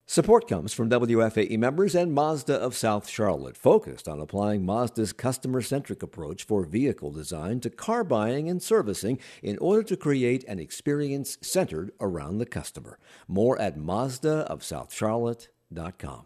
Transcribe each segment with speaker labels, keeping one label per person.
Speaker 1: Support comes from WFAE members and Mazda of South Charlotte, focused on applying Mazda's customer-centric approach for vehicle design to car buying and servicing in order to create an experience centered around the customer. More at MazdaofSouthCharlotte.com.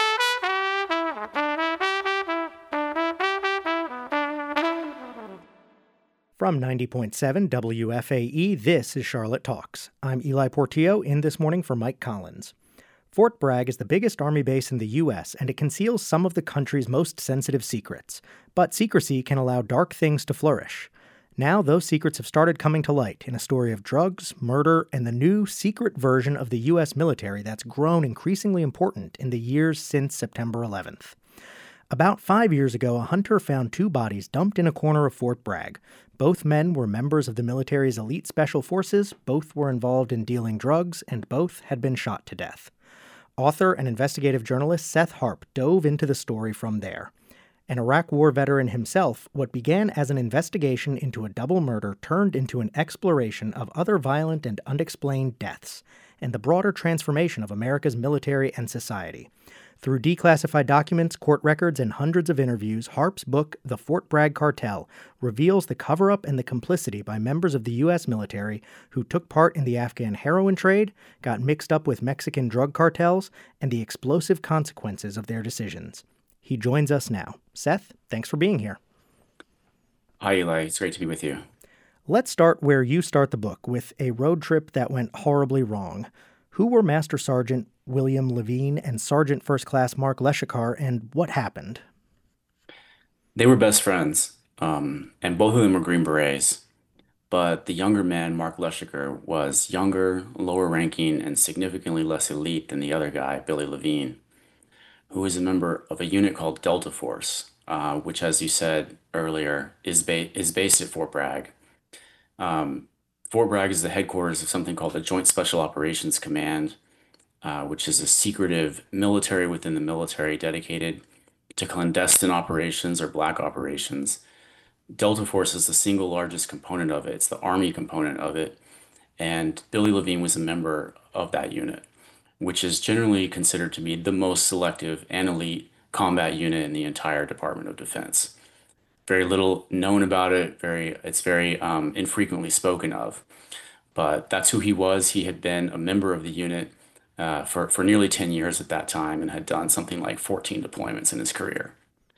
Speaker 2: From 90.7 WFAE, this is Charlotte Talks. I'm Eli Portillo, in this morning for Mike Collins. Fort Bragg is the biggest Army base in the U.S., and it conceals some of the country's most sensitive secrets. But secrecy can allow dark things to flourish. Now, those secrets have started coming to light in a story of drugs, murder, and the new secret version of the U.S. military that's grown increasingly important in the years since September 11th. About 5 years ago, a hunter found two bodies dumped in a corner of Fort Bragg. Both men were members of the military's elite special forces, both were involved in dealing drugs, and both had been shot to death. Author and investigative journalist Seth Harp dove into the story from there. An Iraq War veteran himself, what began as an investigation into a double murder turned into an exploration of other violent and unexplained deaths, and the broader transformation of America's military and society. Through declassified documents, court records, and hundreds of interviews, Harp's book, The Fort Bragg Cartel, reveals the cover-up and the complicity by members of the U.S. military who took part in the Afghan heroin trade, got mixed up with Mexican drug cartels, and the explosive consequences of their decisions. He joins us now. Seth, thanks for being here.
Speaker 3: Hi, Eli. It's great to be with you.
Speaker 2: Let's start where you start the book, with a road trip that went horribly wrong. Who were Master Sergeant William Levine and Sergeant First Class Mark Leschikar, and what happened?
Speaker 3: They were best friends, and both of them were Green Berets. But the younger man, Mark Leschikar, was younger, lower ranking, and significantly less elite than the other guy, Billy Levine, who was a member of a unit called Delta Force, which, as you said earlier, is based at Fort Bragg. Fort Bragg is the headquarters of something called the Joint Special Operations Command, which is a secretive military within the military dedicated to clandestine operations or black operations. Delta Force is the single largest component of it. It's the Army component of it. And Billy Levine was a member of that unit, which is generally considered to be the most selective and elite combat unit in the entire Department of Defense. Very little known about it. It's very infrequently spoken of. But that's who he was. He had been a member of the unit for nearly 10 years at that time and had done something like 14 deployments in his career.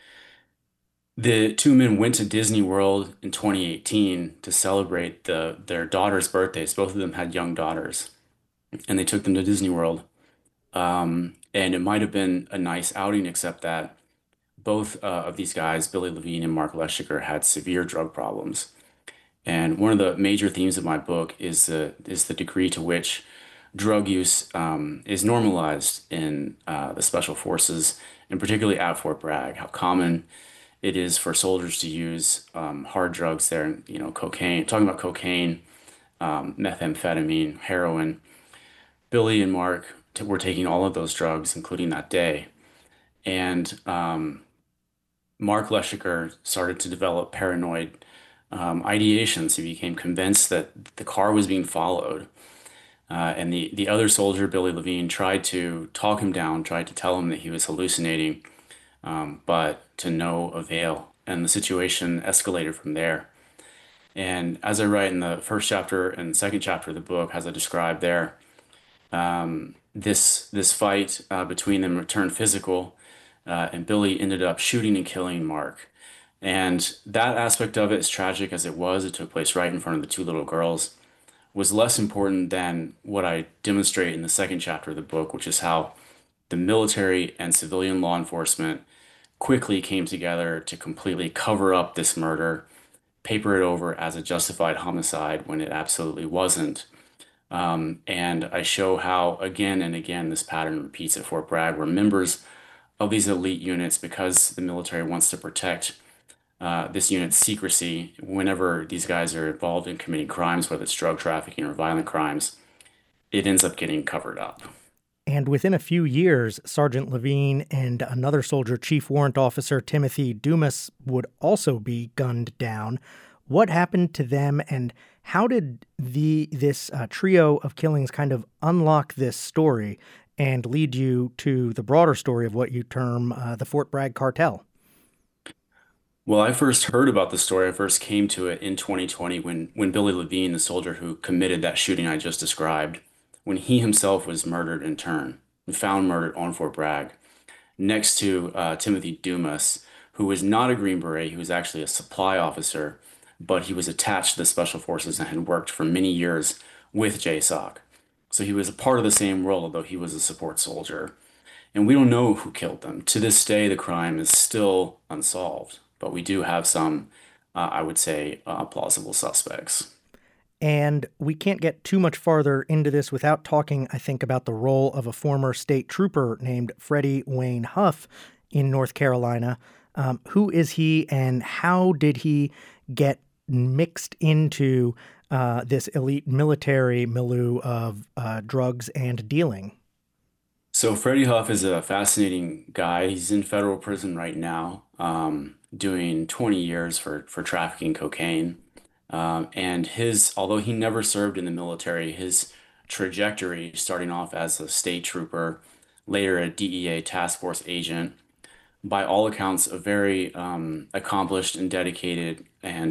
Speaker 3: The two men went to Disney World in 2018 to celebrate their daughters' birthdays. Both of them had young daughters, and they took them to Disney World. And it might have been a nice outing, except that both of these guys, Billy Levine and Mark Leschikar, had severe drug problems. And one of the major themes of my book is the degree to which drug use is normalized in the special forces, and particularly at Fort Bragg. How common it is for soldiers to use hard drugs there. Cocaine. Talking about cocaine, methamphetamine, heroin. Billy and Mark were taking all of those drugs, including that day, and Mark Leschikar started to develop paranoid ideations. He became convinced that the car was being followed. And the other soldier, Billy Levine, tried to talk him down, tried to tell him that he was hallucinating, but to no avail. And the situation escalated from there. And as I write in the first chapter and second chapter of the book, as I described there, this fight between them turned physical, and Billy ended up shooting and killing Mark. And that aspect of it, as tragic as it took place right in front of the two little girls, was less important than what I demonstrate in the second chapter of the book, which is how the military and civilian law enforcement quickly came together to completely cover up this murder, paper it over as a justified homicide when it absolutely wasn't. And I show how again and again this pattern repeats at Fort Bragg, where members of these elite units, because the military wants to protect this unit's secrecy whenever these guys are involved in committing crimes, whether it's drug trafficking or violent crimes, it ends up getting covered up.
Speaker 2: And within a few years, Sergeant Levine and another soldier, Chief Warrant Officer Timothy Dumas, would also be gunned down. What happened to them, and how did this trio of killings kind of unlock this story and lead you to the broader story of what you term the Fort Bragg cartel.
Speaker 3: Well, I first heard about the story. I first came to it in 2020 when Billy Levine, the soldier who committed that shooting I just described, when he himself was murdered in turn, found murdered on Fort Bragg, next to Timothy Dumas, who was not a Green Beret, he was actually a supply officer, but he was attached to the Special Forces and had worked for many years with JSOC. So he was a part of the same role, although he was a support soldier. And we don't know who killed them. To this day, the crime is still unsolved, but we do have some, I would say, plausible suspects.
Speaker 2: And we can't get too much farther into this without talking, I think, about the role of a former state trooper named Freddie Wayne Huff in North Carolina. Who is he, and how did he get mixed into this elite military milieu of drugs and dealing?
Speaker 3: So Freddie Huff is a fascinating guy. He's in federal prison right now, doing 20 years for trafficking cocaine. And although he never served in the military, his trajectory, starting off as a state trooper, later a DEA task force agent, by all accounts, a very accomplished and dedicated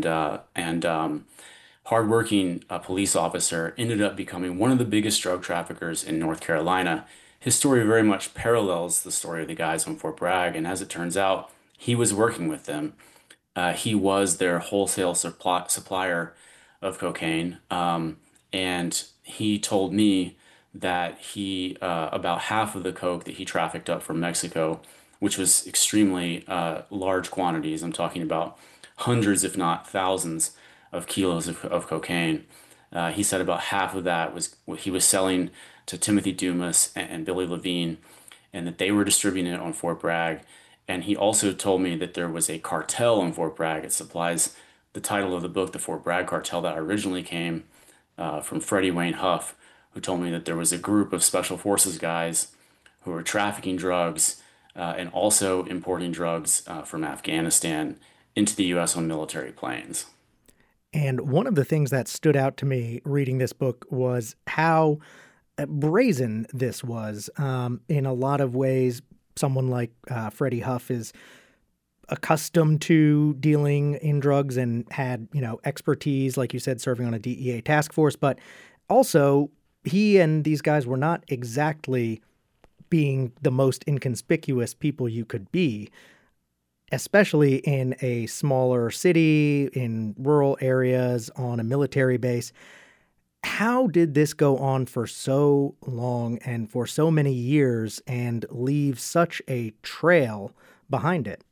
Speaker 3: and hardworking police officer, ended up becoming one of the biggest drug traffickers in North Carolina. His story very much parallels the story of the guys on Fort Bragg, and as it turns out, he was working with them. He was their wholesale supplier of cocaine, and he told me that he about half of the coke that he trafficked up from Mexico, which was extremely large quantities. I'm talking about hundreds, if not thousands, of kilos of cocaine. He said about half of that was what he was selling to Timothy Dumas and Billy Levine, and that they were distributing it on Fort Bragg. And he also told me that there was a cartel on Fort Bragg. It supplies the title of the book, The Fort Bragg Cartel, that originally came from Freddie Wayne Huff, who told me that there was a group of special forces guys who were trafficking drugs and also importing drugs from Afghanistan into the U.S. on military planes.
Speaker 2: And one of the things that stood out to me reading this book was how brazen this was. In a lot of ways, someone like Freddie Huff is accustomed to dealing in drugs and had, expertise, like you said, serving on a DEA task force. But also, he and these guys were not exactly being the most inconspicuous people you could be, especially in a smaller city, in rural areas, on a military base. How did this go on for so long and for so many years and leave such a trail behind it?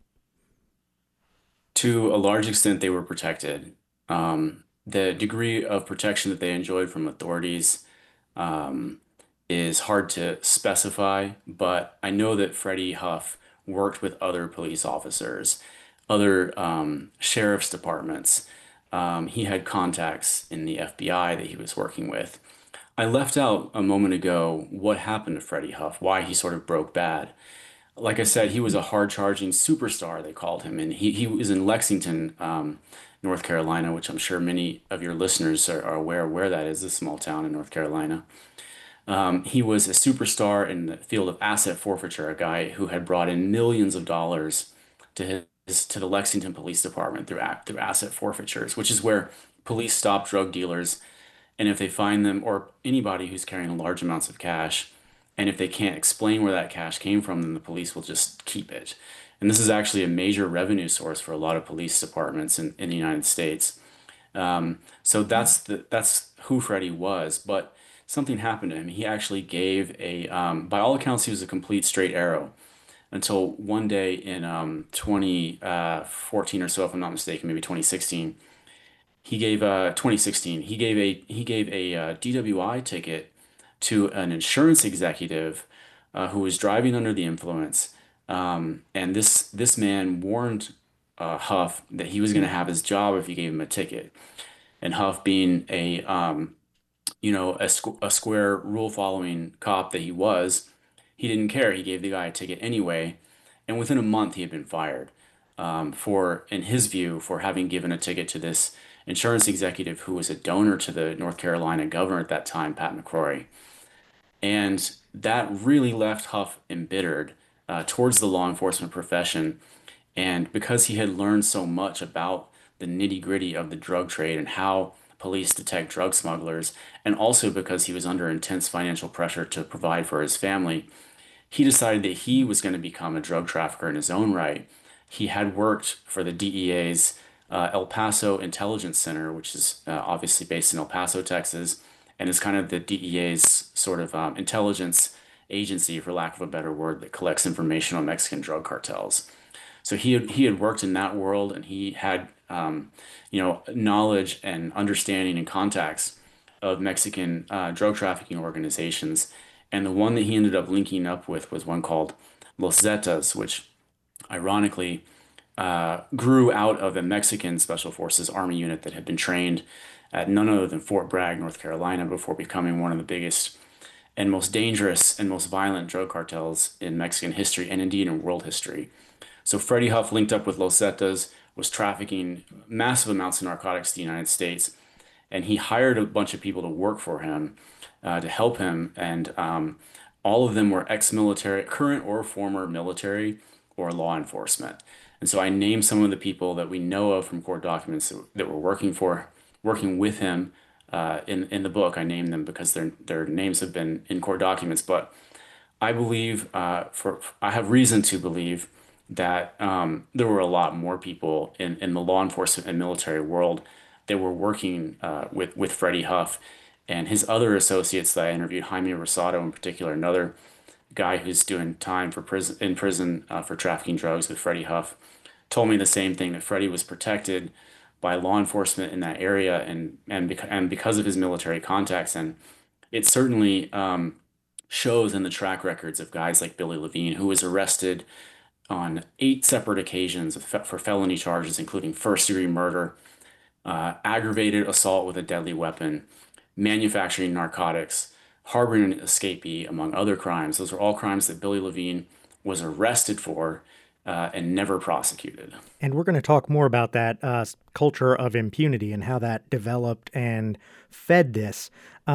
Speaker 3: To a large extent, they were protected. The degree of protection that they enjoyed from authorities um, is hard to specify, but I know that Freddie Huff worked with other police officers, other sheriff's departments. He had contacts in the FBI that he was working with. I left out a moment ago what happened to Freddie Huff, why he sort of broke bad. Like I said, he was a hard-charging superstar, they called him, and he was in Lexington, North Carolina, which I'm sure many of your listeners are aware of where that is, a small town in North Carolina. He was a superstar in the field of asset forfeiture, a guy who had brought in millions of dollars to the Lexington Police Department through asset forfeitures, which is where police stop drug dealers, and if they find them or anybody who's carrying large amounts of cash, and if they can't explain where that cash came from, then the police will just keep it. And this is actually a major revenue source for a lot of police departments in the United States. So that's who Freddie was. But something happened to him. He actually gave by all accounts, he was a complete straight arrow until one day in 2014 or so, if I'm not mistaken, maybe 2016. He gave 2016. He gave a DWI ticket to an insurance executive who was driving under the influence. And this man warned Huff that he was going to have his job if he gave him a ticket. And Huff, being a square rule following cop that he was, he didn't care. He gave the guy a ticket anyway, and within a month he had been fired in his view, for having given a ticket to this insurance executive who was a donor to the North Carolina governor at that time, Pat McCrory. And that really left Huff embittered towards the law enforcement profession. And because he had learned so much about the nitty-gritty of the drug trade and how police detect drug smugglers, and also because he was under intense financial pressure to provide for his family, he decided that he was going to become a drug trafficker in his own right. He had worked for the DEA's El Paso Intelligence Center, which is obviously based in El Paso, Texas, and is kind of the DEA's sort of intelligence agency, for lack of a better word, that collects information on Mexican drug cartels. So he had worked in that world, and he had knowledge and understanding and contacts of Mexican drug trafficking organizations. And the one that he ended up linking up with was one called Los Zetas, which ironically grew out of a Mexican Special Forces Army unit that had been trained at none other than Fort Bragg, North Carolina, before becoming one of the biggest and most dangerous and most violent drug cartels in Mexican history and indeed in world history. So Freddie Huff linked up with Los Zetas, was trafficking massive amounts of narcotics to the United States, and he hired a bunch of people to work for him to help him. And all of them were ex-military, current or former military or law enforcement. And so I named some of the people that we know of from court documents that were working with him in the book. I named them because their names have been in court documents. But I believe, I have reason to believe that there were a lot more people in the law enforcement and military world that were working with Freddie Huff and his other associates that I interviewed, Jaime Rosado in particular, another guy who's doing time for prison for trafficking drugs with Freddie Huff, told me the same thing, that Freddie was protected by law enforcement in that area and because of his military contacts. And it certainly shows in the track records of guys like Billy Levine, who was arrested on 8 separate occasions for felony charges, including first-degree murder, aggravated assault with a deadly weapon, manufacturing narcotics, harboring an escapee, among other crimes. Those are all crimes that Billy Levine was arrested for and never prosecuted.
Speaker 2: And we're going to talk more about that culture of impunity and how that developed and fed this.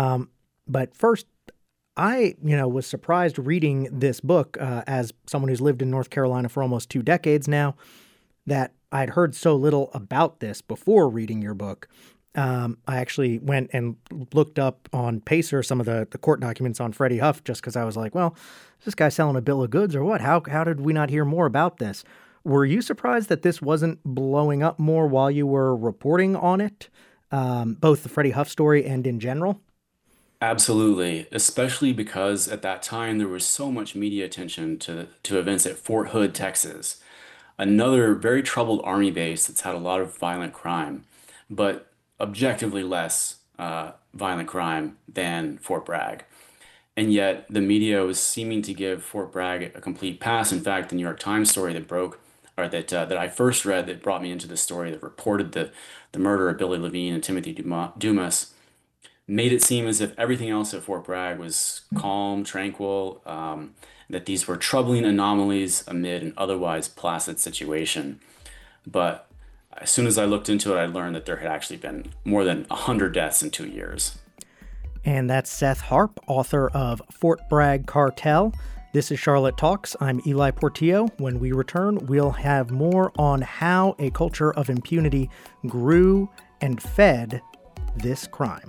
Speaker 2: But first, I, was surprised reading this book as someone who's lived in North Carolina for almost 2 decades now, that I'd heard so little about this before reading your book. I actually went and looked up on Pacer some of the court documents on Freddie Huff just because I was like, well, is this guy selling a bill of goods or what? How did we not hear more about this? Were you surprised that this wasn't blowing up more while you were reporting on it, both the Freddie Huff story and in general?
Speaker 3: Absolutely, especially because at that time there was so much media attention to events at Fort Hood, Texas, another very troubled army base that's had a lot of violent crime, but objectively less violent crime than Fort Bragg. And yet the media was seeming to give Fort Bragg a complete pass. In fact, the New York Times story that broke, or that I first read, that brought me into the story, that reported the murder of Billy Levine and Timothy Dumas, made it seem as if everything else at Fort Bragg was calm, tranquil, that these were troubling anomalies amid an otherwise placid situation. But as soon as I looked into it, I learned that there had actually been more than 100 deaths in 2 years.
Speaker 2: And that's Seth Harp, author of Fort Bragg Cartel. This is Charlotte Talks. I'm Eli Portillo. When we return, we'll have more on how a culture of impunity grew and fed this crime.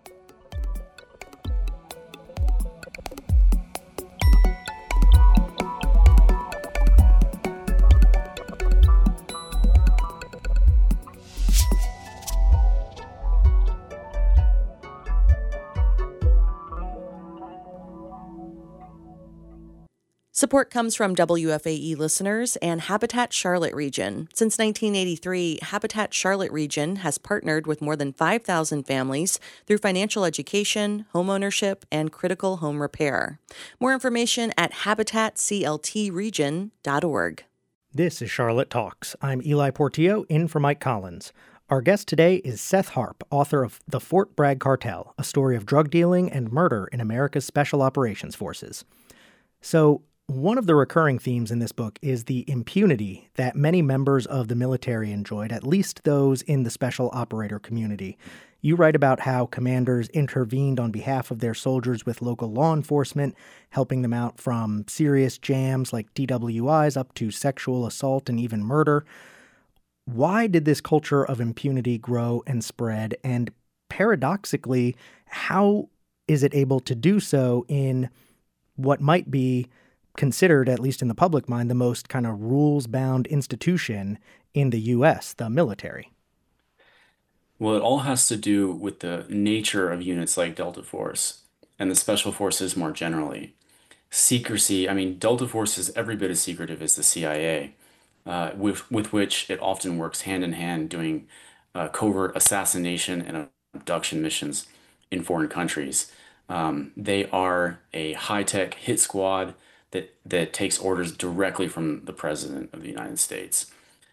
Speaker 4: Support comes from WFAE listeners and Habitat Charlotte Region. Since 1983, Habitat Charlotte Region has partnered with more than 5,000 families through financial education, homeownership, and critical home repair. More information at habitatcltregion.org.
Speaker 2: This is Charlotte Talks. I'm Eli Portillo, in for Mike Collins. Our guest today is Seth Harp, author of The Fort Bragg Cartel, a story of drug dealing and murder in America's Special Operations Forces. So, One of the recurring themes in this book is the impunity that many members of the military enjoyed, at least those in the special operator community. You write about how commanders intervened on behalf of their soldiers with local law enforcement, helping them out from serious jams like DWIs up to sexual assault and even murder. Why did this culture of impunity grow and spread? And paradoxically, how is it able to do so in what might be considered, at least in the public mind, the most kind of rules-bound institution in the U.S., the military?
Speaker 3: Well, it all has to do with the nature of units like Delta Force and the special forces more generally. Secrecy, I mean, Delta Force is every bit as secretive as the CIA, with which it often works hand in hand doing covert assassination and abduction missions in foreign countries. They are a high-tech hit squad that takes orders directly from the President of the United States.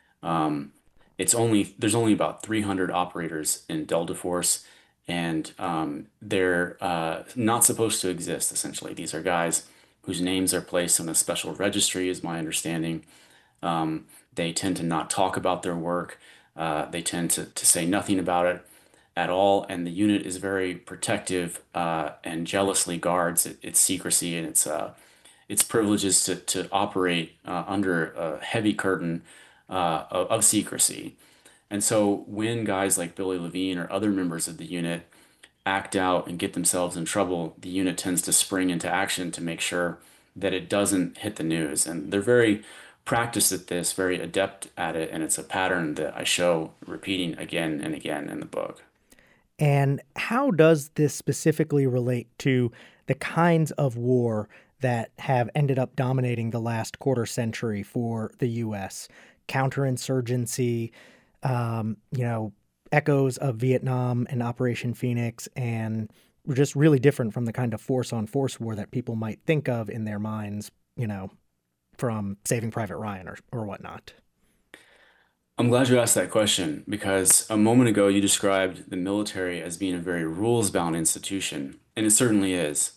Speaker 3: There's only about 300 operators in Delta Force, and they're not supposed to exist, essentially. These are guys whose names are placed in a special registry, is my understanding. They tend to not talk about their work. They tend to say nothing about it at all, and the unit is very protective and jealously guards its secrecy and its privileges to operate under a heavy curtain of secrecy. And so when guys like Billy Levine or other members of the unit act out and get themselves in trouble, the unit tends to spring into action to make sure that it doesn't hit the news. And they're very practiced at this, very adept at it, and it's a pattern that I show repeating again and again in the book.
Speaker 2: And how does this specifically relate to the kinds of war that have ended up dominating the last quarter century for the U.S.? Counterinsurgency, echoes of Vietnam and Operation Phoenix, and just really different from the kind of force-on-force war that people might think of in their minds, from Saving Private Ryan or whatnot.
Speaker 3: I'm glad you asked that question because a moment ago you described the military as being a very rules-bound institution, and it certainly is.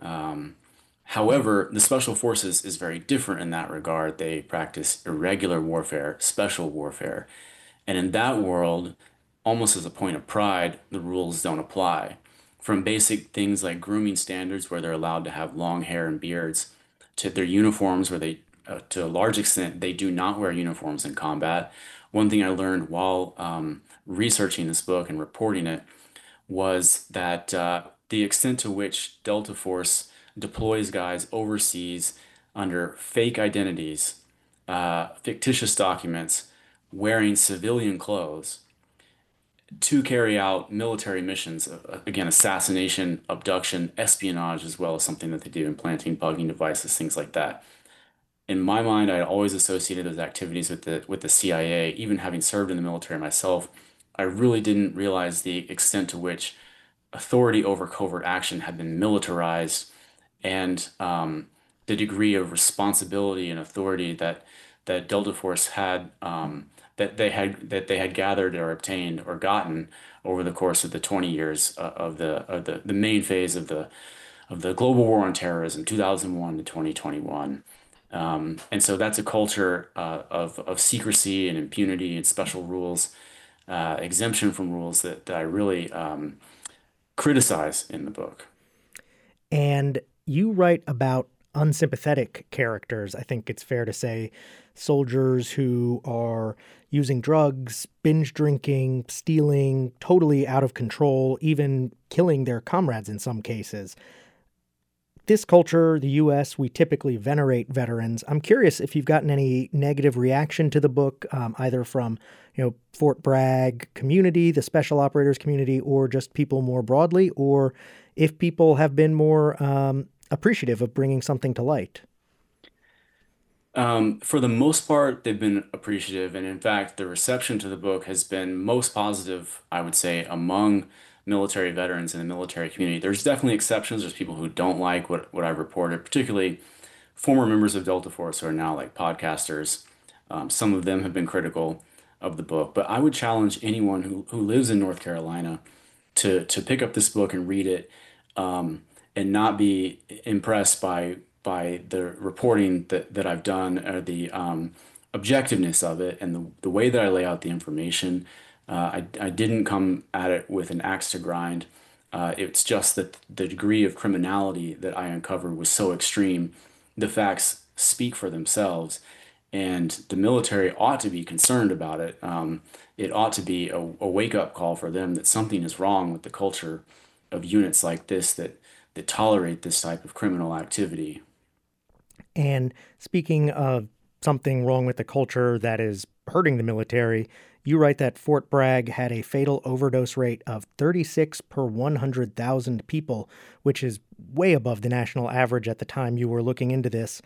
Speaker 3: However, the Special Forces is very different in that regard. They practice irregular warfare, special warfare. And in that world, almost as a point of pride, the rules don't apply. From basic things like grooming standards, where they're allowed to have long hair and beards, to their uniforms, where they, to a large extent, they do not wear uniforms in combat. One thing I learned while researching this book and reporting it was that the extent to which Delta Force deploys guys overseas under fake identities, fictitious documents, wearing civilian clothes to carry out military missions, again, assassination, abduction, espionage, as well as something that they do, implanting bugging devices, things like that. In my mind, I always associated those activities with the CIA. Even having served in the military myself, I really didn't realize the extent to which authority over covert action had been militarized, and the degree of responsibility and authority that Delta Force had, that they had gathered or obtained or gotten over the course of the 20 years of the main phase of the global war on terrorism, 2001 to 2021. And so that's a culture of secrecy and impunity and special rules, exemption from rules that I really criticize in the book.
Speaker 2: And you write about unsympathetic characters. I think it's fair to say soldiers who are using drugs, binge drinking, stealing, totally out of control, even killing their comrades in some cases. This culture, the U.S., we typically venerate veterans. I'm curious if you've gotten any negative reaction to the book, either from, Fort Bragg community, the special operators community, or just people more broadly, or if people have been more appreciative of bringing something to light.
Speaker 3: For the most part, they've been appreciative, and in fact, the reception to the book has been most positive, I would say, among military veterans in the military community. There's definitely exceptions. There's people who don't like what I've reported, particularly former members of Delta Force who are now like podcasters. Some of them have been critical of the book, but I would challenge anyone who lives in North Carolina to pick up this book and read it, and not be impressed by by the reporting that I've done, or the objectiveness of it, and the way that I lay out the information. I didn't come at it with an axe to grind. It's just that the degree of criminality that I uncovered was so extreme. The facts speak for themselves, and the military ought to be concerned about it. It ought to be a wake-up call for them that something is wrong with the culture of units like this that tolerate this type of criminal activity.
Speaker 2: And speaking of something wrong with the culture that is hurting the military, you write that Fort Bragg had a fatal overdose rate of 36 per 100,000 people, which is way above the national average at the time you were looking into this.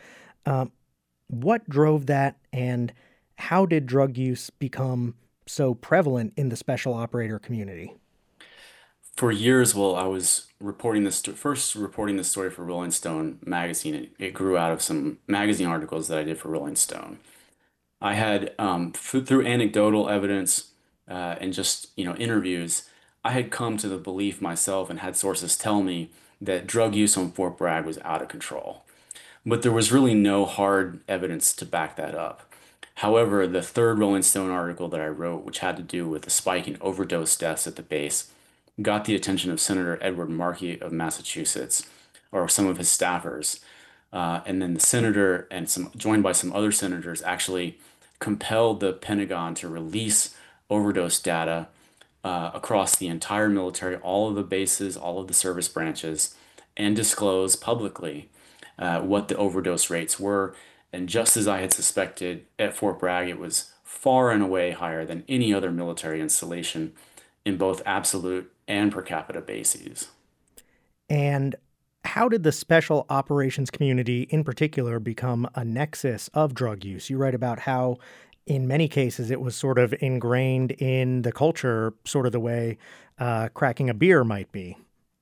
Speaker 2: What drove that, and how did drug use become so prevalent in the special operator community?
Speaker 3: For years, well, I was first reporting this story for Rolling Stone magazine. It grew out of some magazine articles that I did for Rolling Stone. I had, through anecdotal evidence and just interviews, I had come to the belief myself and had sources tell me that drug use on Fort Bragg was out of control. But there was really no hard evidence to back that up. However, the third Rolling Stone article that I wrote, which had to do with the spike in overdose deaths at the base, got the attention of Senator Edward Markey of Massachusetts, or some of his staffers. And then the senator, and joined by some other senators, actually compelled the Pentagon to release overdose data across the entire military, all of the bases, all of the service branches, and disclose publicly what the overdose rates were. And just as I had suspected at Fort Bragg, it was far and away higher than any other military installation in both absolute and per capita bases.
Speaker 2: And how did the special operations community in particular become a nexus of drug use? You write about how in many cases it was sort of ingrained in the culture, sort of the way cracking a beer might be.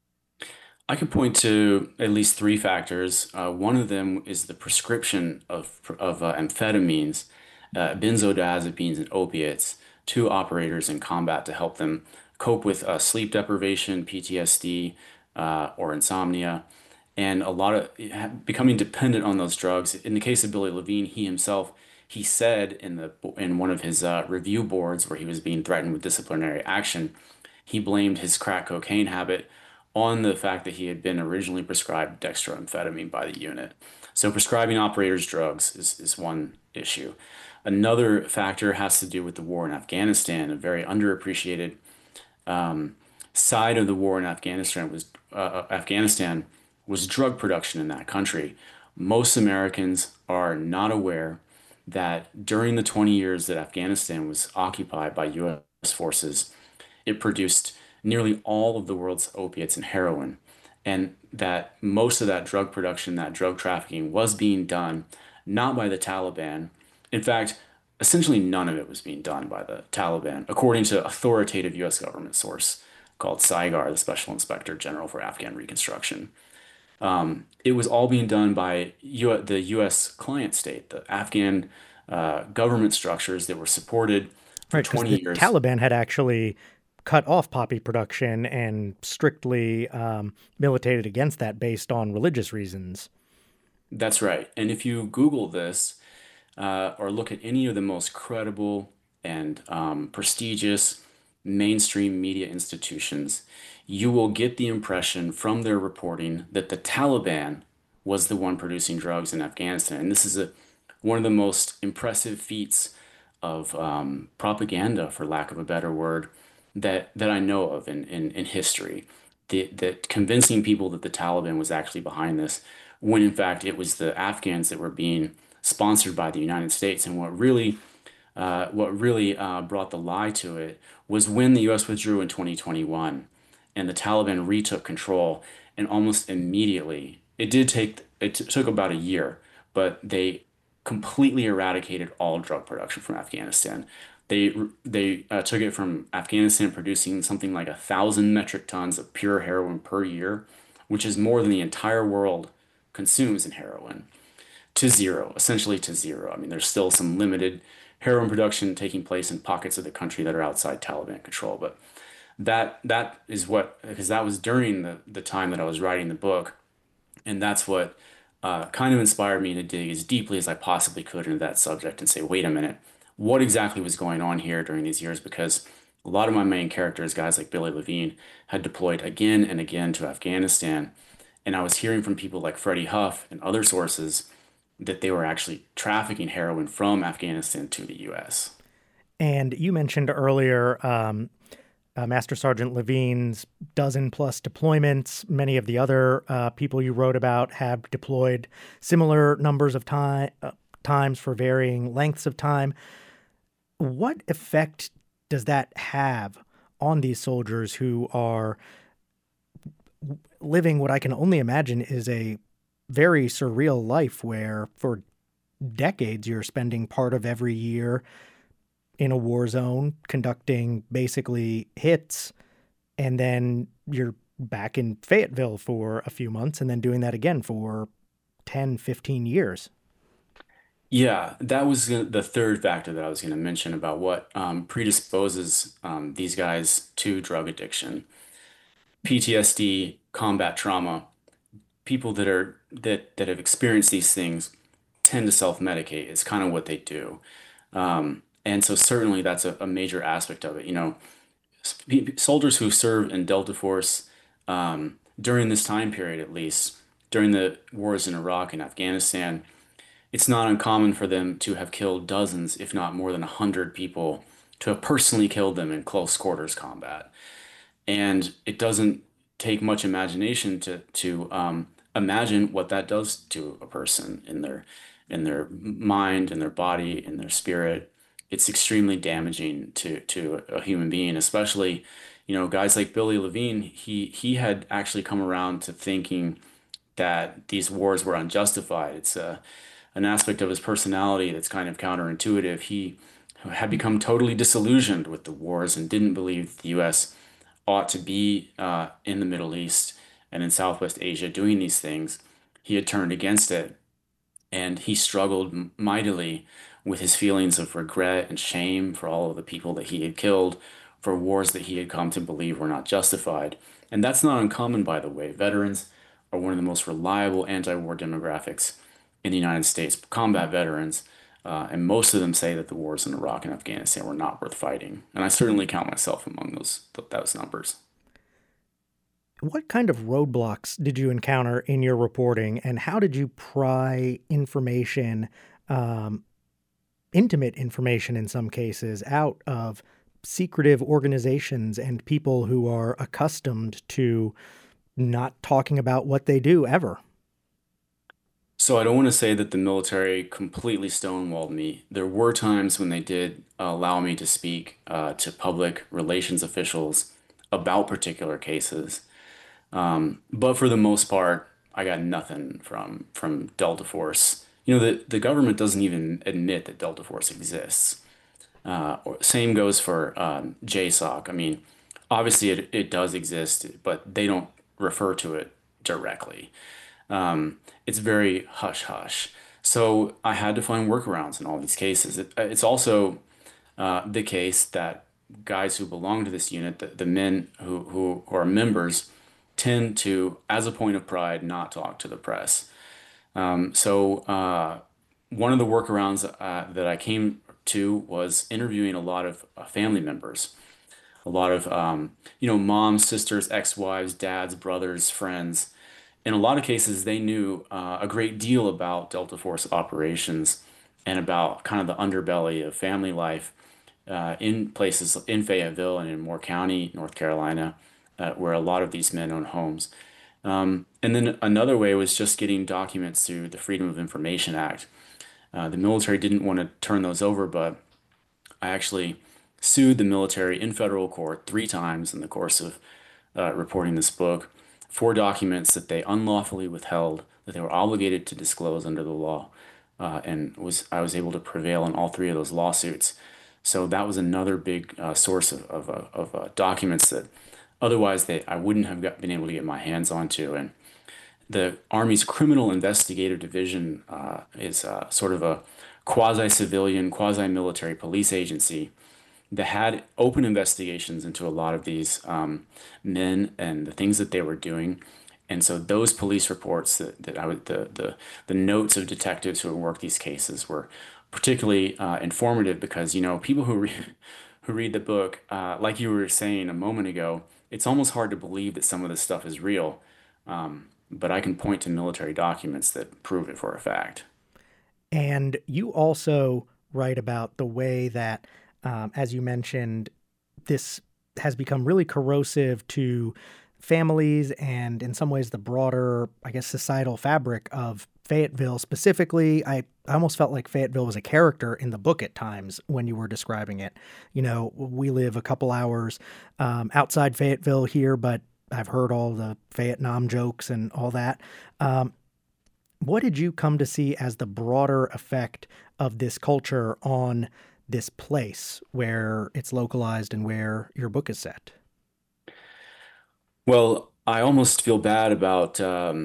Speaker 3: I can point to at least three factors. One of them is the prescription of amphetamines, benzodiazepines, and opiates to operators in combat to help them cope with sleep deprivation, PTSD, or insomnia, and a lot of becoming dependent on those drugs. In the case of Billy Levine, he said in one of his review boards where he was being threatened with disciplinary action, he blamed his crack cocaine habit on the fact that he had been originally prescribed dextroamphetamine by the unit. So prescribing operators drugs is one issue. Another factor has to do with the war in Afghanistan. A very underappreciated side of the war in Afghanistan was drug production in that country. Most Americans are not aware that during the 20 years that Afghanistan was occupied by U.S. forces, it produced nearly all of the world's opiates and heroin, and that most of that drug production, that drug trafficking, was being done not by the Taliban. In fact, essentially none of it was being done by the Taliban, according to authoritative U.S. government source called SIGAR, the Special Inspector General for Afghan Reconstruction. It was all being done by the U.S. client state, the Afghan government structures that were supported for
Speaker 2: Right, because
Speaker 3: 20
Speaker 2: the
Speaker 3: years.
Speaker 2: Taliban had actually cut off poppy production and strictly militated against that based on religious reasons.
Speaker 3: That's right. And if you Google this or look at any of the most credible and prestigious mainstream media institutions, you will get the impression from their reporting that the Taliban was the one producing drugs in Afghanistan. And this is one of the most impressive feats of propaganda, for lack of a better word, that I know of in history. That convincing people that the Taliban was actually behind this, when in fact it was the Afghans that were being sponsored by the United States. And what really brought the lie to it was when the U.S. withdrew in 2021 and the Taliban retook control, and almost immediately, it took about a year, but they completely eradicated all drug production from Afghanistan. They took it from Afghanistan producing something like 1,000 metric tons of pure heroin per year, which is more than the entire world consumes in heroin, to zero, essentially to zero. I mean, there's still some limited heroin production taking place in pockets of the country that are outside Taliban control, but that is what, because that was during the time that I was writing the book, and that's what kind of inspired me to dig as deeply as I possibly could into that subject and say, wait a minute, what exactly was going on here during these years? Because a lot of my main characters, guys like Billy Levine, had deployed again and again to Afghanistan. And I was hearing from people like Freddie Huff and other sources that they were actually trafficking heroin from Afghanistan to the US.
Speaker 2: And you mentioned earlier Master Sergeant Levine's dozen plus deployments. Many of the other people you wrote about have deployed similar numbers of times for varying lengths of time. What effect does that have on these soldiers who are living what I can only imagine is a very surreal life where for decades you're spending part of every year in a war zone conducting basically hits, and then you're back in Fayetteville for a few months and then doing that again for 10, 15 years?
Speaker 3: Yeah, that was the third factor that I was going to mention about what predisposes these guys to drug addiction. PTSD, combat trauma, people that have experienced these things tend to self-medicate. It's kind of what they do. And so certainly that's a major aspect of it. Soldiers who serve in Delta Force during this time period, at least during the wars in Iraq and Afghanistan, it's not uncommon for them to have killed dozens, if not more than 100 people, to have personally killed them in close quarters combat. And it doesn't take much imagination to imagine what that does to a person in their mind, in their body, in their spirit. It's extremely damaging to a human being, especially, guys like Billy Levine. He had actually come around to thinking that these wars were unjustified. It's an aspect of his personality that's kind of counterintuitive. He had become totally disillusioned with the wars and didn't believe the U.S. ought to be in the Middle East and in Southwest Asia doing these things. He had turned against it, and he struggled mightily with his feelings of regret and shame for all of the people that he had killed, for wars that he had come to believe were not justified. And that's not uncommon, by the way. Veterans are one of the most reliable anti-war demographics in the United States, combat veterans, and most of them say that the wars in Iraq and Afghanistan were not worth fighting. And I certainly count myself among those numbers.
Speaker 2: What kind of roadblocks did you encounter in your reporting, and how did you pry information, intimate information in some cases, out of secretive organizations and people who are accustomed to not talking about what they do ever?
Speaker 3: So I don't want to say that the military completely stonewalled me. There were times when they did allow me to speak to public relations officials about particular cases. But for the most part, I got nothing from Delta Force. The government doesn't even admit that Delta Force exists. Same goes for JSOC. I mean, obviously it does exist, but they don't refer to it directly. It's very hush hush. So I had to find workarounds in all these cases. It's also the case that guys who belong to this unit, the men who are members, tend to, as a point of pride, not talk to the press. So one of the workarounds that I came to was interviewing a lot of family members, a lot of moms, sisters, ex-wives, dads, brothers, friends. In a lot of cases, they knew a great deal about Delta Force operations and about kind of the underbelly of family life in places in Fayetteville and in Moore County, North Carolina, where a lot of these men own homes. And then another way was just getting documents through the Freedom of Information Act. The military didn't want to turn those over, but I actually sued the military in federal court 3 times in the course of reporting this book for documents that they unlawfully withheld, that they were obligated to disclose under the law, and I was able to prevail in all 3 of those lawsuits. So that was another big source of documents that otherwise I wouldn't have been able to get my hands onto. And the Army's Criminal Investigative Division is sort of a quasi-civilian, quasi-military police agency that had open investigations into a lot of these men and the things that they were doing. And so those police reports that I would the notes of detectives who had worked these cases were particularly informative because people who read the book, like you were saying a moment ago, it's almost hard to believe that some of this stuff is real. But I can point to military documents that prove it for a fact.
Speaker 2: And you also write about the way that, as you mentioned, this has become really corrosive to families and in some ways the broader, I guess, societal fabric of Fayetteville specifically. I almost felt like Fayetteville was a character in the book at times when you were describing it. We live a couple hours outside Fayetteville here, but I've heard all the Vietnam jokes and all that. What did you come to see as the broader effect of this culture on this place where it's localized and where your book is set?
Speaker 3: Well, I almost feel bad about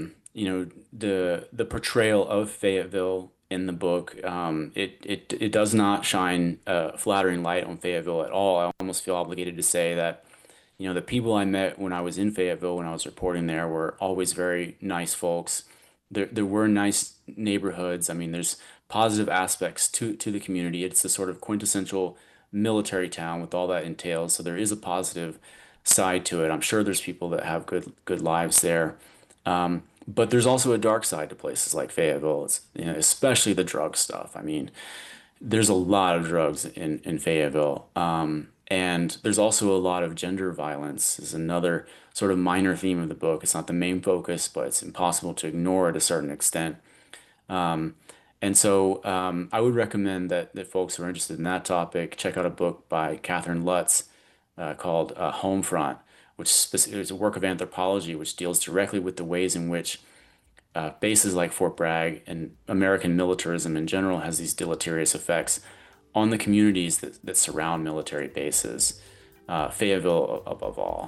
Speaker 3: the portrayal of Fayetteville in the book. It does not shine a flattering light on Fayetteville at all. I almost feel obligated to say that the people I met when I was in Fayetteville when I was reporting there were always very nice folks. There were nice neighborhoods. I mean, there's positive aspects to the community. It's the sort of quintessential military town with all that entails. So there is a positive side to it. I'm sure there's people that have good lives there. But there's also a dark side to places like Fayetteville. It's, especially the drug stuff. I mean, there's a lot of drugs in Fayetteville. And there's also a lot of gender violence is another sort of minor theme of the book. It's not the main focus, but it's impossible to ignore at a certain extent. Um, and so I would recommend that folks who are interested in that topic check out a book by Catherine Lutz called Homefront, which is a work of anthropology which deals directly with the ways in which bases like Fort Bragg and American militarism in general has these deleterious effects on the communities that surround military bases, Fayetteville above all.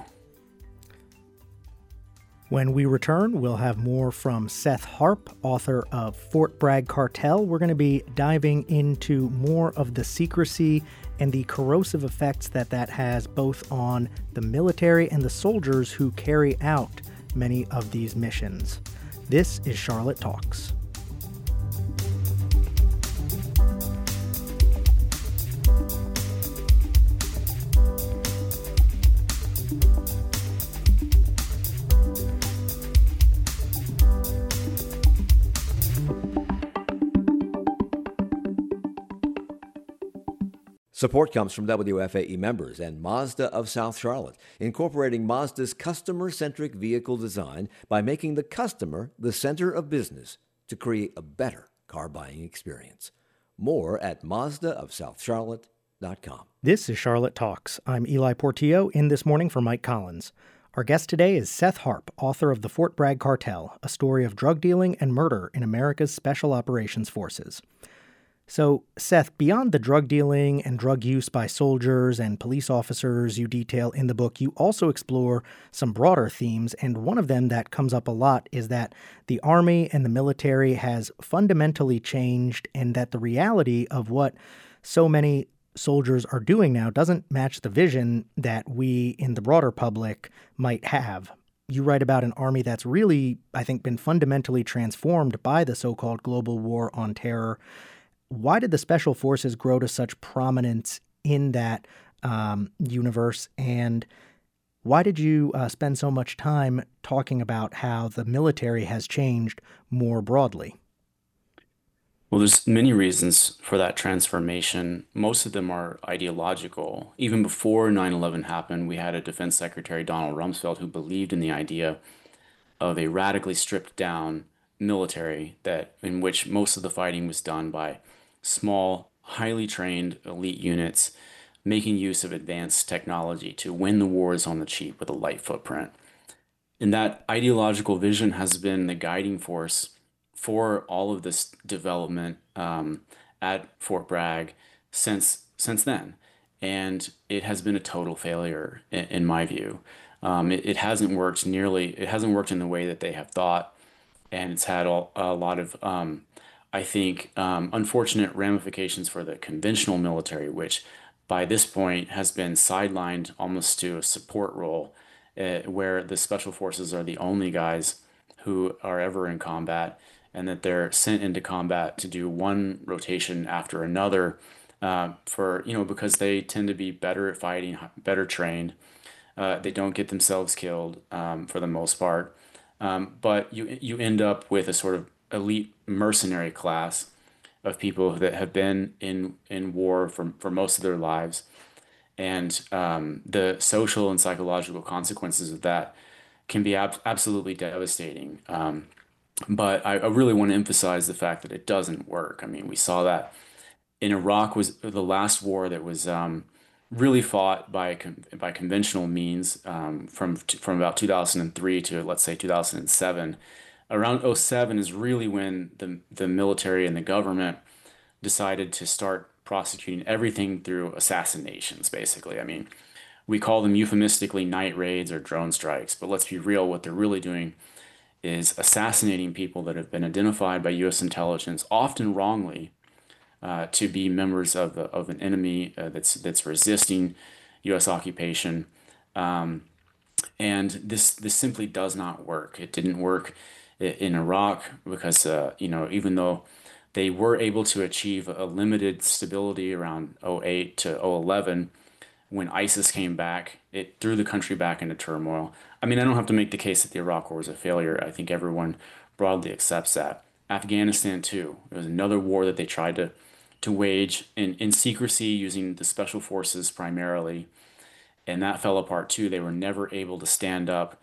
Speaker 2: When we return, we'll have more from Seth Harp, author of Fort Bragg Cartel. We're going to be diving into more of the secrecy and the corrosive effects that has both on the military and the soldiers who carry out many of these missions. This is Charlotte Talks.
Speaker 1: Support comes from WFAE members and Mazda of South Charlotte, incorporating Mazda's customer-centric vehicle design by making the customer the center of business to create a better car buying experience. More at mazdaofsouthcharlotte.com.
Speaker 2: This is Charlotte Talks. I'm Eli Portillo, in this morning for Mike Collins. Our guest today is Seth Harp, author of The Fort Bragg Cartel, a story of drug dealing and murder in America's Special Operations Forces. So, Seth, beyond the drug dealing and drug use by soldiers and police officers you detail in the book, you also explore some broader themes, and one of them that comes up a lot is that the Army and the military has fundamentally changed and that the reality of what so many soldiers are doing now doesn't match the vision that we in the broader public might have. You write about an army that's really, I think, been fundamentally transformed by the so-called global war on terror. Why did the Special Forces grow to such prominence in that universe? And why did you spend so much time talking about how the military has changed more broadly?
Speaker 3: Well, there's many reasons for that transformation. Most of them are ideological. Even before 9/11 happened, we had a Defense Secretary, Donald Rumsfeld, who believed in the idea of a radically stripped down military that in which most of the fighting was done by small, highly trained elite units making use of advanced technology to win the wars on the cheap with a light footprint. And that ideological vision has been the guiding force for all of this development at Fort Bragg since then. And it has been a total failure in my view. It hasn't worked in the way that they have thought. And it's had a lot of I think, unfortunate ramifications for the conventional military, which by this point has been sidelined almost to a support role, where the special forces are the only guys who are ever in combat, and that they're sent into combat to do one rotation after another, for because they tend to be better at fighting, better trained. They don't get themselves killed, for the most part, but you end up with a sort of elite mercenary class of people that have been in war for most of their lives, and the social and psychological consequences of that can be absolutely devastating. But I really want to emphasize the fact that it doesn't work. I mean, we saw that in Iraq was the last war that was really fought by conventional means, from about 2003 to, let's say, 2007. Around '07 is really when the military and the government decided to start prosecuting everything through assassinations, basically. I mean, we call them euphemistically night raids or drone strikes, but let's be real, what they're really doing is assassinating people that have been identified by U.S. intelligence, often wrongly, to be members of an enemy that's resisting U.S. occupation. And this simply does not work. It didn't work in Iraq because even though they were able to achieve a limited stability around '08 to '11, when ISIS came back, it threw the country back into turmoil. I mean, I don't have to make the case that the Iraq War was a failure. I think everyone broadly accepts that. Afghanistan too. It was another war that they tried to wage in secrecy using the special forces primarily, and that fell apart too. They were never able to stand up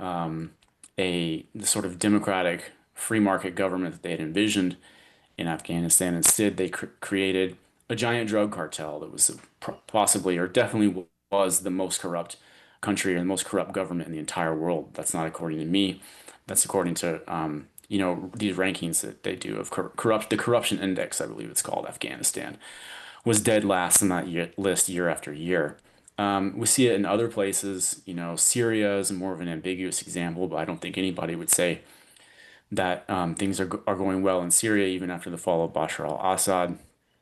Speaker 3: the sort of democratic free market government that they had envisioned in Afghanistan. Instead, they created a giant drug cartel that was possibly or definitely was the most corrupt country or the most corrupt government in the entire world. That's not according to me. That's according to these rankings that they do of the corruption index, I believe it's called. Afghanistan was dead last on that list year after year. We see it in other places. Syria is more of an ambiguous example, but I don't think anybody would say that things are going well in Syria even after the fall of Bashar al-Assad.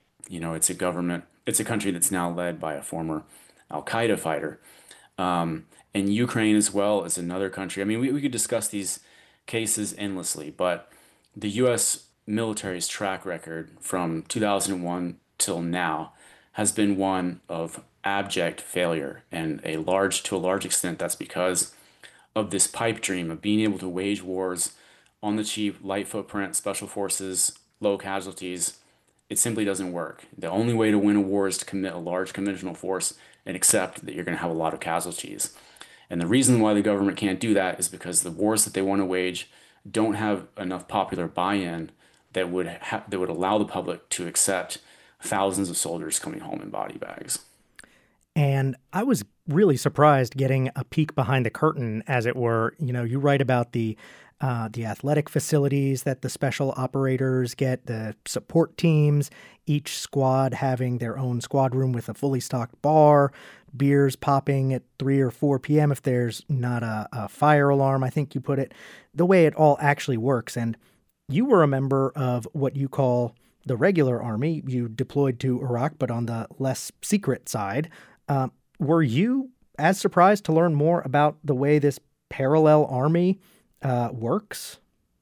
Speaker 3: It's a country that's now led by a former Al-Qaeda fighter. And Ukraine as well is another country. I mean, we could discuss these cases endlessly, but the U.S. military's track record from 2001 till now has been one of abject failure, and to a large extent, that's because of this pipe dream of being able to wage wars on the cheap, light footprint, special forces, low casualties. It simply doesn't work. The only way to win a war is to commit a large conventional force and accept that you're going to have a lot of casualties. And the reason why the government can't do that is because the wars that they want to wage don't have enough popular buy-in that would allow the public to accept thousands of soldiers coming home in body bags.
Speaker 2: And I was really surprised getting a peek behind the curtain, as it were. You write about the athletic facilities that the special operators get, the support teams, each squad having their own squad room with a fully stocked bar, beers popping at 3 or 4 p.m. if there's not a fire alarm, I think you put it, the way it all actually works. And you were a member of what you call the regular army. You deployed to Iraq, but on the less secret side. Were you as surprised to learn more about the way this parallel army works?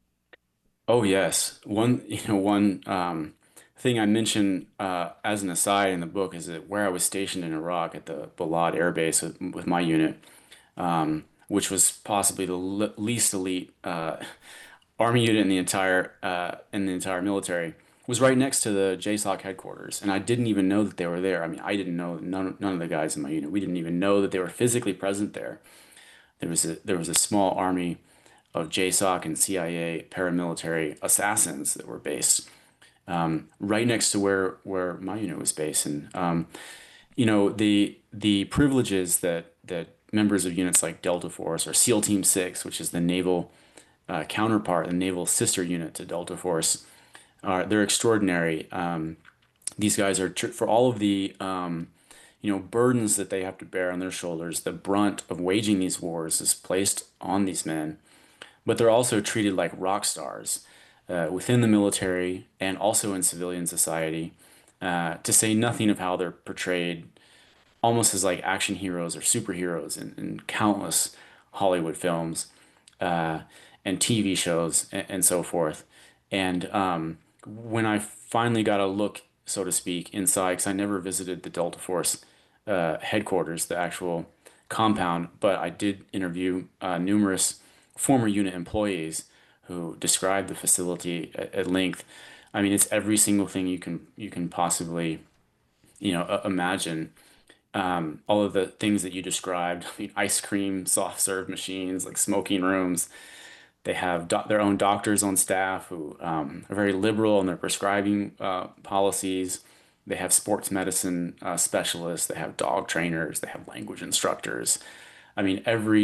Speaker 3: Oh yes, one thing I mentioned as an aside in the book is that where I was stationed in Iraq at the Balad Air Base with my unit, which was possibly the least elite army unit in the entire military, was right next to the JSOC headquarters, and I didn't even know that they were there. I mean, I didn't know none of the guys in my unit. We didn't even know that they were physically present there. There was a small army of JSOC and CIA paramilitary assassins that were based right next to where my unit was based, and the privileges that members of units like Delta Force or SEAL Team 6, which is the naval counterpart, the naval sister unit to Delta Force, they're extraordinary. These guys are for all of the burdens that they have to bear on their shoulders. The brunt of waging these wars is placed on these men, but they're also treated like rock stars within the military and also in civilian society. To say nothing of how they're portrayed almost as like action heroes or superheroes in countless Hollywood films. and TV shows and so forth. And when I finally got a look, so to speak, inside, because I never visited the Delta Force headquarters, the actual compound, but I did interview numerous former unit employees who described the facility at length. I mean, it's every single thing you can possibly imagine. All of the things that you described, I mean, ice cream, soft serve machines, like smoking rooms. They have their own doctors on staff who are very liberal in their prescribing policies. They have sports medicine specialists. They have dog trainers. They have language instructors. I mean,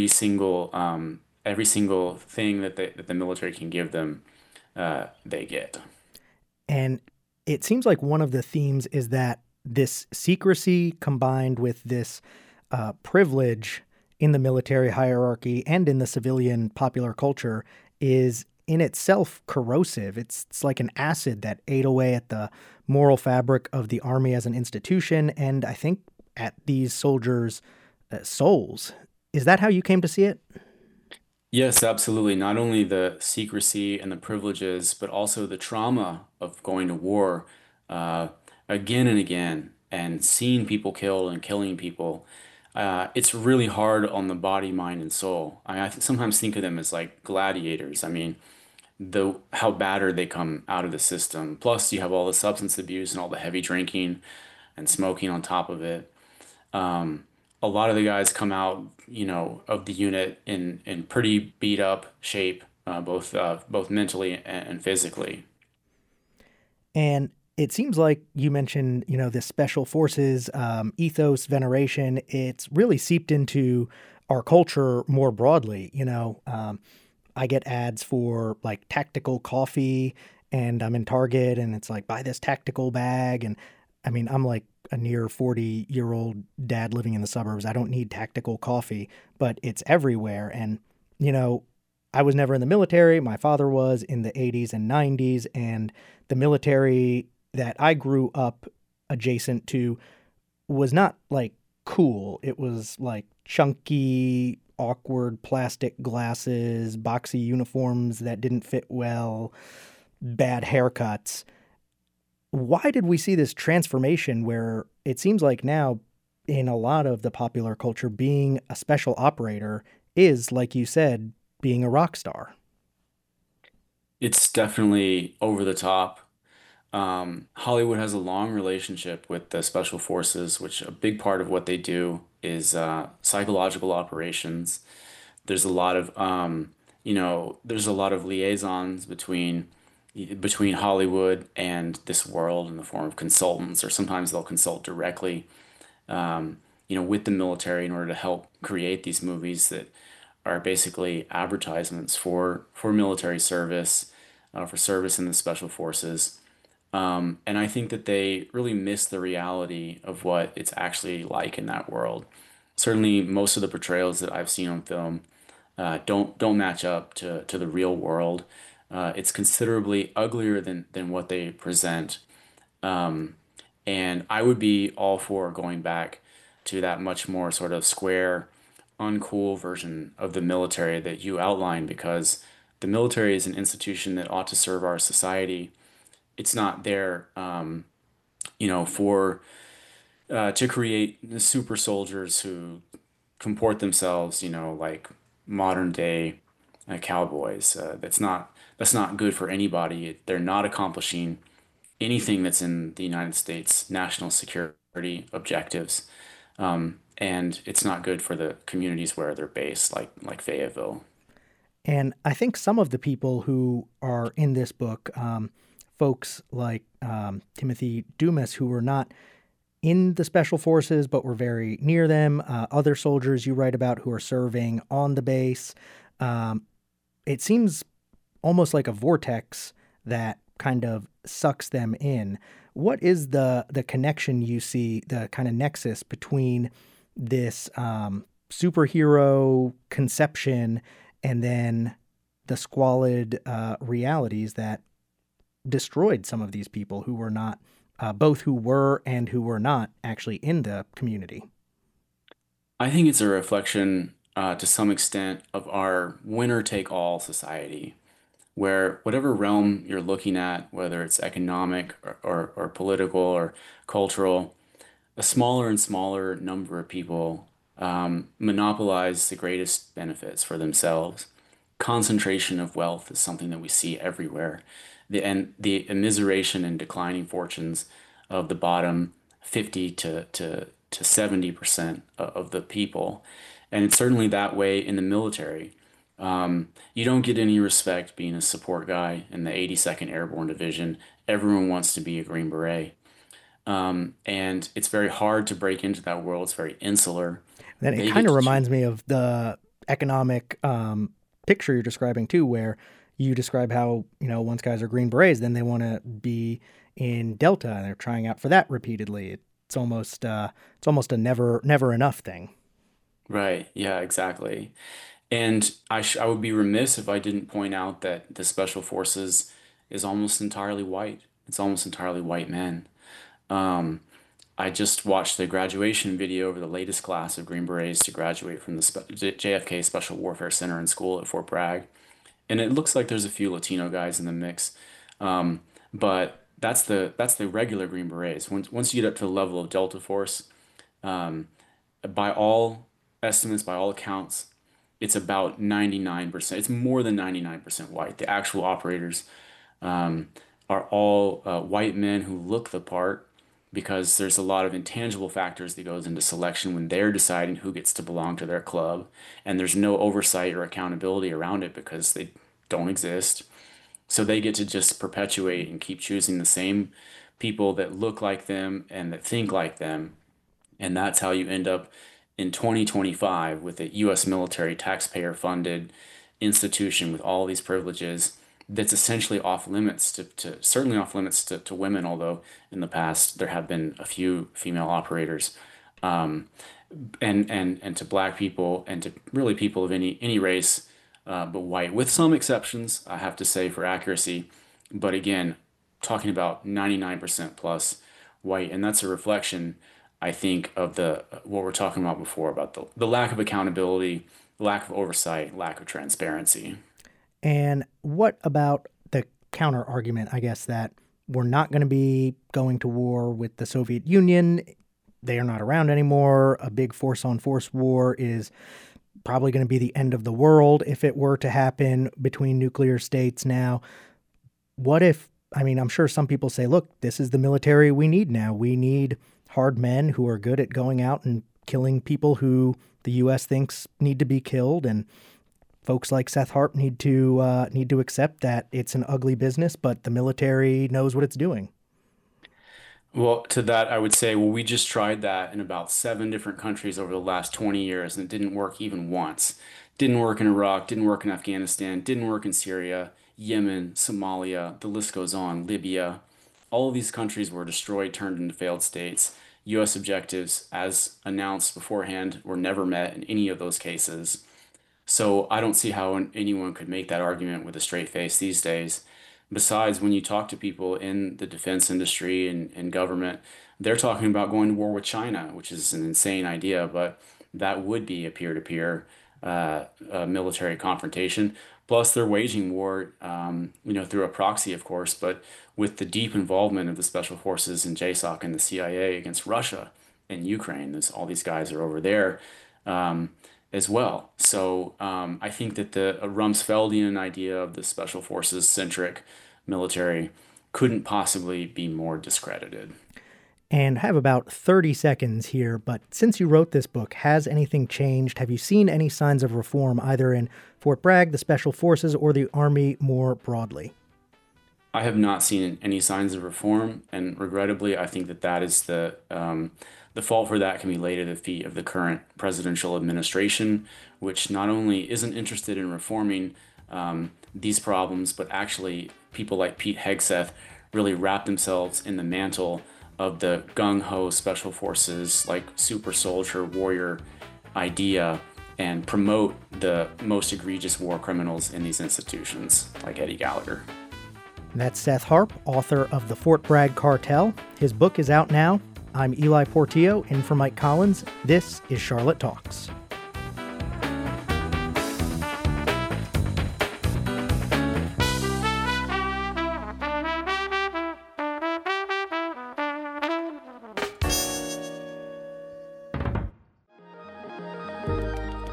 Speaker 3: every single thing that the military can give them, they get.
Speaker 2: And it seems like one of the themes is that this secrecy combined with this privilege in the military hierarchy and in the civilian popular culture is in itself corrosive. It's like an acid that ate away at the moral fabric of the Army as an institution, and I think at these soldiers' souls. Is that how you came to see it?
Speaker 3: Yes, absolutely. Not only the secrecy and the privileges, but also the trauma of going to war uh, again and again and seeing people killed and killing people. It's really hard on the body, mind, and soul. Sometimes think of them as like gladiators. I mean, the how battered they come out of the system. Plus, you have all the substance abuse and all the heavy drinking and smoking on top of it. A lot of the guys come out, of the unit in pretty beat up shape, both mentally and physically.
Speaker 2: And it seems like you mentioned, this special forces ethos, veneration. It's really seeped into our culture more broadly. I get ads for like tactical coffee, and I'm in Target, and it's like, buy this tactical bag. And I mean, I'm like a near 40-year-old dad living in the suburbs. I don't need tactical coffee, but it's everywhere. And, I was never in the military. My father was in the 80s and 90s, and the military that I grew up adjacent to was not like cool. It was like chunky, awkward plastic glasses, boxy uniforms that didn't fit well, bad haircuts. Why did we see this transformation where it seems like now in a lot of the popular culture, being a special operator is, like you said, being a rock star?
Speaker 3: It's definitely over the top. Hollywood has a long relationship with the special forces, which a big part of what they do is psychological operations. There's a lot of there's a lot of liaisons between Hollywood and this world in the form of consultants, or sometimes they'll consult directly, with the military in order to help create these movies that are basically advertisements for military service, for service in the special forces. And I think that they really miss the reality of what it's actually like in that world. Certainly, most of the portrayals that I've seen on film don't match up to the real world. It's considerably uglier than what they present. Um, and I would be all for going back to that much more sort of square, uncool version of the military that you outlined, because the military is an institution that ought to serve our society. It's not there, for to create super soldiers who comport themselves, like modern day cowboys. That's not good for anybody. They're not accomplishing anything that's in the United States national security objectives, and it's not good for the communities where they're based, like Fayetteville.
Speaker 2: And I think some of the people who are in this book, folks like Timothy Dumas, who were not in the special forces but were very near them, other soldiers you write about who are serving on the base. Um, it seems almost like a vortex that kind of sucks them in. What is the connection you see, the kind of nexus between this superhero conception and then the squalid realities that destroyed some of these people who were not, both who were and who were not actually in the community?
Speaker 3: I think it's a reflection to some extent, of our winner-take-all society, where whatever realm you're looking at, whether it's economic or political or cultural, a smaller and smaller number of people monopolize the greatest benefits for themselves. Concentration of wealth is something that we see everywhere. The immiseration and declining fortunes of the bottom 50 to 70% of the people. And it's certainly that way in the military. You don't get any respect being a support guy in the 82nd Airborne Division. Everyone wants to be a Green Beret. And it's very hard to break into that world. It's very insular.
Speaker 2: Then
Speaker 3: They
Speaker 2: it
Speaker 3: get
Speaker 2: kind of
Speaker 3: to
Speaker 2: reminds me of the economic picture you're describing too, where you describe how, once guys are Green Berets, then they want to be in Delta and they're trying out for that repeatedly. It's almost a never enough thing.
Speaker 3: Right. Yeah, exactly. And I would be remiss if I didn't point out that the Special Forces is almost entirely white. It's almost entirely white men. Um, I just watched the graduation video of the latest class of Green Berets to graduate from the JFK Special Warfare Center and School at Fort Bragg, and it looks like there's a few Latino guys in the mix. But that's the regular Green Berets. Once you get up to the level of Delta Force, um, by all estimates, by all accounts, it's about 99%. It's more than 99% white. The actual operators are all white men who look the part, because there's a lot of intangible factors that goes into selection when they're deciding who gets to belong to their club, and there's no oversight or accountability around it because they don't exist. So they get to just perpetuate and keep choosing the same people that look like them and that think like them. And that's how you end up in 2025 with a U.S. military taxpayer funded institution with all these privileges that's essentially off limits certainly off limits to women, although in the past there have been a few female operators, um, and to black people and to really people of any race, but white, with some exceptions, I have to say, for accuracy. But again, talking about 99% plus white, and that's a reflection, I think, of the what we're talking about before, about the lack of accountability, lack of oversight, lack of transparency.
Speaker 2: And what about the counter argument, I guess, that we're not going to be going to war with the Soviet Union? They are not around anymore. A big force-on-force war is probably going to be the end of the world if it were to happen between nuclear states now. What if, I'm sure some people say, look, this is the military we need now. We need hard men who are good at going out and killing people who the U.S. thinks need to be killed, and folks like Seth Harp need to accept that it's an ugly business, but the military knows what it's doing.
Speaker 3: Well, to that, I would say, well, we just tried that in about 7 different countries over the last 20 years, and it didn't work even once. Didn't work in Iraq, didn't work in Afghanistan, didn't work in Syria, Yemen, Somalia, the list goes on, Libya. All of these countries were destroyed, turned into failed states. U.S. objectives, as announced beforehand, were never met in any of those cases. So I don't see how anyone could make that argument with a straight face these days. Besides, when you talk to people in the defense industry and government, they're talking about going to war with China, which is an insane idea, but that would be a peer-to-peer military confrontation. Plus, they're waging war, through a proxy, of course, but with the deep involvement of the special forces and JSOC and the CIA against Russia and Ukraine. All these guys are over there. As well. So I think that the Rumsfeldian idea of the special forces centric military couldn't possibly be more discredited.
Speaker 2: And I have about 30 seconds here, but since you wrote this book, has anything changed? Have you seen any signs of reform either in Fort Bragg, the Special Forces, or the Army more broadly?
Speaker 3: I have not seen any signs of reform, and regrettably, I think that is the fault for that can be laid at the feet of the current presidential administration, which not only isn't interested in reforming these problems, but actually people like Pete Hegseth really wrap themselves in the mantle of the gung-ho special forces, like super soldier warrior idea, and promote the most egregious war criminals in these institutions, like Eddie Gallagher.
Speaker 2: That's Seth Harp, author of The Fort Bragg Cartel. His book is out now. I'm Eli Portillo, in for Mike Collins. This is Charlotte Talks.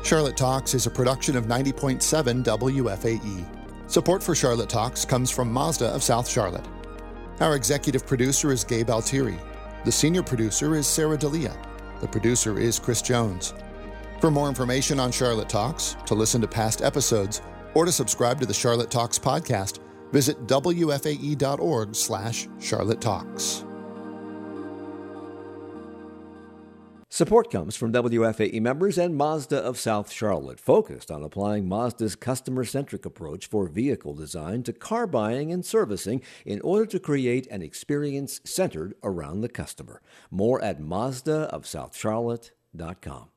Speaker 5: Charlotte Talks is a production of 90.7 WFAE. Support for Charlotte Talks comes from Mazda of South Charlotte. Our executive producer is Gabe Altieri. The senior producer is Sarah D'Elia. The producer is Chris Jones. For more information on Charlotte Talks, to listen to past episodes, or to subscribe to the Charlotte Talks podcast, visit wfae.org/Charlotte Talks.
Speaker 1: Support comes from WFAE members and Mazda of South Charlotte, focused on applying Mazda's customer-centric approach for vehicle design to car buying and servicing in order to create an experience centered around the customer. More at mazdaofsouthcharlotte.com.